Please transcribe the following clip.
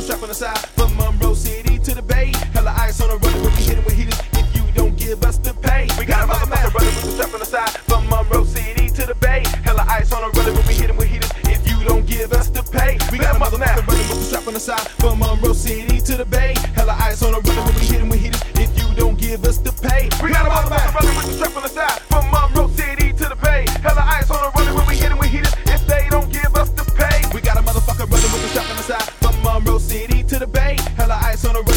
strap on the side. From Monroe City to the Bay, hella ice on the running when we hit it with heaters. If you don't give us the pay, we got a motherfucker running with the strap on the side. From Monroe City to the Bay, hella ice on the running when we hit it with heaters. If you don't give us the pay, we got a motherfucker running with the strap on the side. From Monroe City to the Bay, hella ice on the running when we hit it with heaters. If you don't give us the pay, we got a motherfucker running with the strap on the side. From Monroe City to the Bay, hella ice on the running when we hit it with heaters. If they don't give us the pay, we got a motherfucker running with the strap on the side. From Monroe City to the Bay, hella ice on the running.